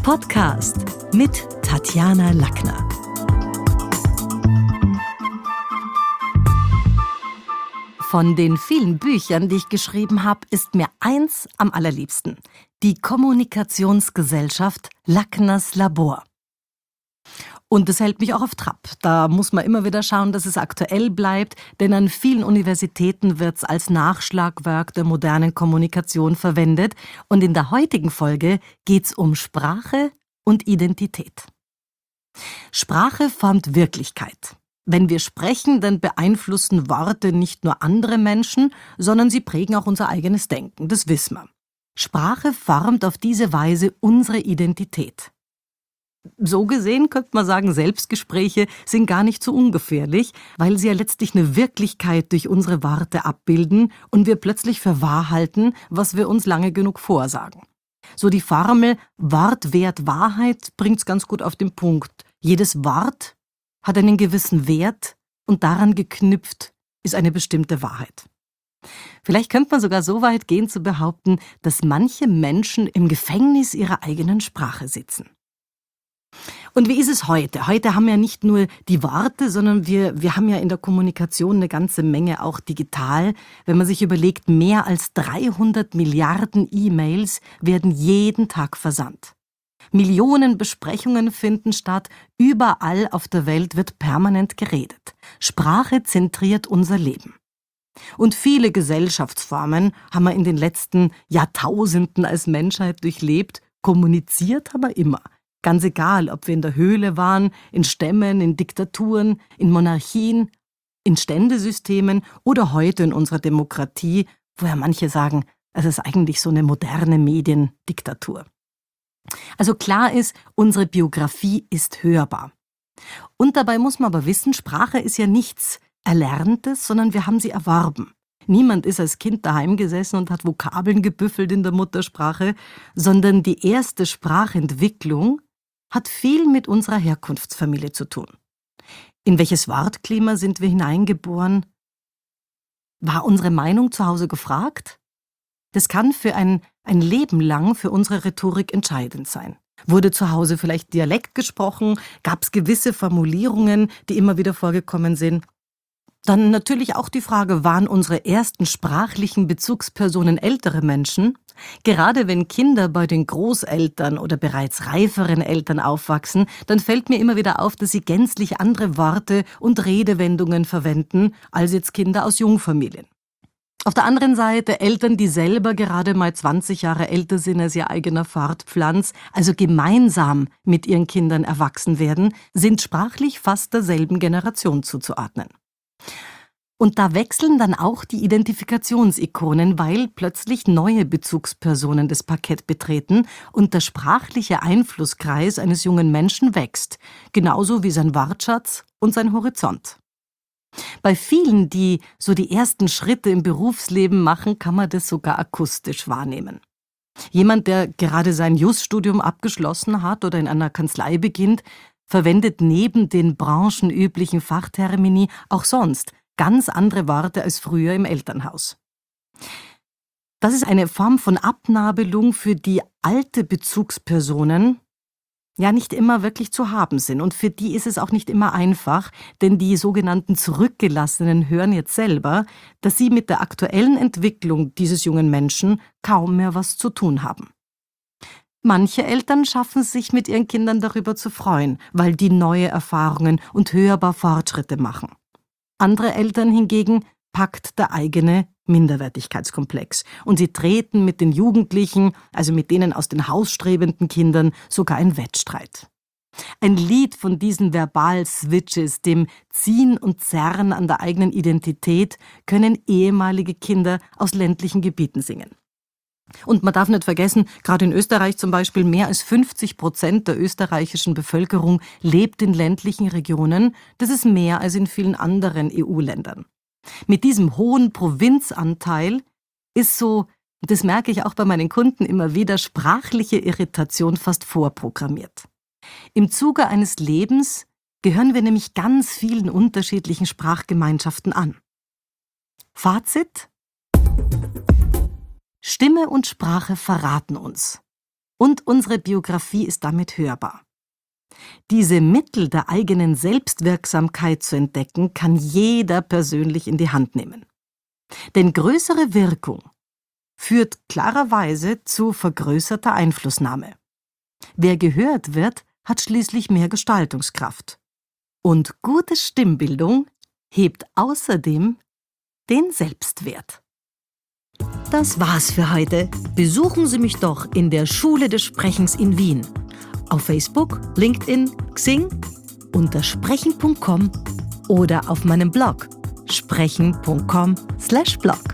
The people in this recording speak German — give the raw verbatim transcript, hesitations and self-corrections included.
Podcast mit Tatjana Lackner. Von den vielen Büchern, die ich geschrieben habe, ist mir eins am allerliebsten: die Kommunikationsgesellschaft Lackners Labor. Und das hält mich auch auf Trab. Da muss man immer wieder schauen, dass es aktuell bleibt, denn an vielen Universitäten wird es als Nachschlagwerk der modernen Kommunikation verwendet. Und in der heutigen Folge geht es um Sprache und Identität. Sprache formt Wirklichkeit. Wenn wir sprechen, dann beeinflussen Worte nicht nur andere Menschen, sondern sie prägen auch unser eigenes Denken, das wissen wir. Sprache formt auf diese Weise unsere Identität. So gesehen könnte man sagen, Selbstgespräche sind gar nicht so ungefährlich, weil sie ja letztlich eine Wirklichkeit durch unsere Worte abbilden und wir plötzlich für wahr halten, was wir uns lange genug vorsagen. So die Formel Wort wert Wahrheit bringt's ganz gut auf den Punkt. Jedes Wort hat einen gewissen Wert und daran geknüpft ist eine bestimmte Wahrheit. Vielleicht könnte man sogar so weit gehen zu behaupten, dass manche Menschen im Gefängnis ihrer eigenen Sprache sitzen. Und wie ist es heute? Heute haben wir ja nicht nur die Worte, sondern wir, wir haben ja in der Kommunikation eine ganze Menge auch digital. Wenn man sich überlegt, mehr als dreihundert Milliarden E-Mails werden jeden Tag versandt. Millionen Besprechungen finden statt, überall auf der Welt wird permanent geredet. Sprache zentriert unser Leben. Und viele Gesellschaftsformen haben wir in den letzten Jahrtausenden als Menschheit durchlebt. Kommuniziert haben wir immer. Ganz egal, ob wir in der Höhle waren, in Stämmen, in Diktaturen, in Monarchien, in Ständesystemen oder heute in unserer Demokratie, wo ja manche sagen, es ist eigentlich so eine moderne Mediendiktatur. Also klar ist, unsere Biografie ist hörbar. Und dabei muss man aber wissen, Sprache ist ja nichts Erlerntes, sondern wir haben sie erworben. Niemand ist als Kind daheim gesessen und hat Vokabeln gebüffelt in der Muttersprache, sondern die erste Sprachentwicklung hat viel mit unserer Herkunftsfamilie zu tun. In welches Wortklima sind wir hineingeboren? War unsere Meinung zu Hause gefragt? Das kann für ein, ein Leben lang für unsere Rhetorik entscheidend sein. Wurde zu Hause vielleicht Dialekt gesprochen? Gab es gewisse Formulierungen, die immer wieder vorgekommen sind? Dann natürlich auch die Frage, waren unsere ersten sprachlichen Bezugspersonen ältere Menschen? Gerade wenn Kinder bei den Großeltern oder bereits reiferen Eltern aufwachsen, dann fällt mir immer wieder auf, dass sie gänzlich andere Worte und Redewendungen verwenden als jetzt Kinder aus Jungfamilien. Auf der anderen Seite Eltern, die selber gerade mal zwanzig Jahre älter sind als ihr eigener Fortpflanz, also gemeinsam mit ihren Kindern erwachsen werden, sind sprachlich fast derselben Generation zuzuordnen. Und da wechseln dann auch die Identifikationsikonen, weil plötzlich neue Bezugspersonen das Parkett betreten und der sprachliche Einflusskreis eines jungen Menschen wächst, genauso wie sein Wortschatz und sein Horizont. Bei vielen, die so die ersten Schritte im Berufsleben machen, kann man das sogar akustisch wahrnehmen. Jemand, der gerade sein Jus-Studium abgeschlossen hat oder in einer Kanzlei beginnt, verwendet neben den branchenüblichen Fachtermini auch sonst ganz andere Worte als früher im Elternhaus. Das ist eine Form von Abnabelung, für die alte Bezugspersonen ja nicht immer wirklich zu haben sind. Und für die ist es auch nicht immer einfach, denn die sogenannten Zurückgelassenen hören jetzt selber, dass sie mit der aktuellen Entwicklung dieses jungen Menschen kaum mehr was zu tun haben. Manche Eltern schaffen es sich mit ihren Kindern darüber zu freuen, weil die neue Erfahrungen und hörbar Fortschritte machen. Andere Eltern hingegen packt der eigene Minderwertigkeitskomplex und sie treten mit den Jugendlichen, also mit denen aus den hausstrebenden Kindern, sogar in Wettstreit. Ein Lied von diesen Verbal-Switches, dem Ziehen und Zerren an der eigenen Identität, können ehemalige Kinder aus ländlichen Gebieten singen. Und man darf nicht vergessen, gerade in Österreich zum Beispiel, mehr als fünfzig Prozent der österreichischen Bevölkerung lebt in ländlichen Regionen. Das ist mehr als in vielen anderen E U-Ländern. Mit diesem hohen Provinzanteil ist so, das merke ich auch bei meinen Kunden immer wieder, sprachliche Irritation fast vorprogrammiert. Im Zuge eines Lebens gehören wir nämlich ganz vielen unterschiedlichen Sprachgemeinschaften an. Fazit: Stimme und Sprache verraten uns. und unsere Biografie ist damit hörbar. Diese Mittel der eigenen Selbstwirksamkeit zu entdecken, kann jeder persönlich in die Hand nehmen. Denn größere Wirkung führt klarerweise zu vergrößerter Einflussnahme. Wer gehört wird, hat schließlich mehr Gestaltungskraft. Und gute Stimmbildung hebt außerdem den Selbstwert. Das war's für heute. Besuchen Sie mich doch in der Schule des Sprechens in Wien. Auf Facebook, LinkedIn, Xing, unter sprechen punkt com oder auf meinem Blog sprechen punkt com slash blog.